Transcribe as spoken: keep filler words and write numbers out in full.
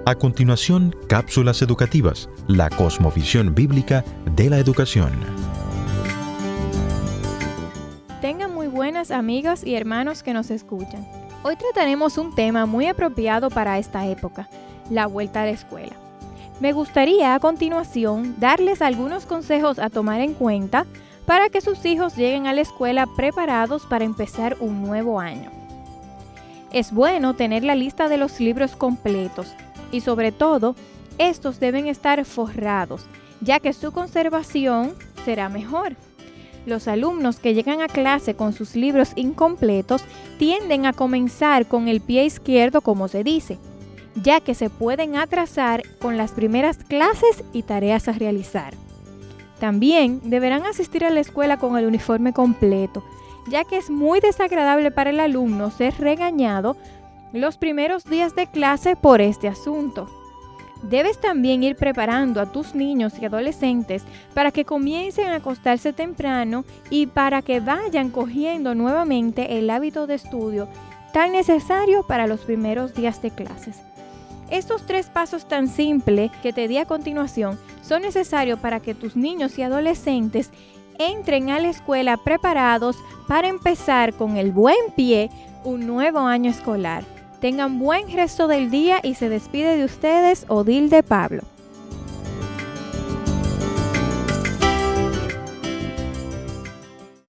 A continuación, cápsulas educativas, la cosmovisión bíblica de la educación. Tengan muy buenas amigas y hermanos que nos escuchan. Hoy trataremos un tema muy apropiado para esta época, la vuelta a la escuela. Me gustaría a continuación darles algunos consejos a tomar en cuenta para que sus hijos lleguen a la escuela preparados para empezar un nuevo año. Es bueno tener la lista de los libros completos y sobre todo, estos deben estar forrados, ya que su conservación será mejor. Los alumnos que llegan a clase con sus libros incompletos tienden a comenzar con el pie izquierdo, como se dice, ya que se pueden atrasar con las primeras clases y tareas a realizar. También deberán asistir a la escuela con el uniforme completo, ya que es muy desagradable para el alumno ser regañado los primeros días de clase por este asunto. Debes también ir preparando a tus niños y adolescentes para que comiencen a acostarse temprano y para que vayan cogiendo nuevamente el hábito de estudio tan necesario para los primeros días de clases. Estos tres pasos tan simples que te di a continuación son necesarios para que tus niños y adolescentes entren a la escuela preparados para empezar con el buen pie un nuevo año escolar. Tengan buen resto del día y se despide de ustedes Odilde Pablo.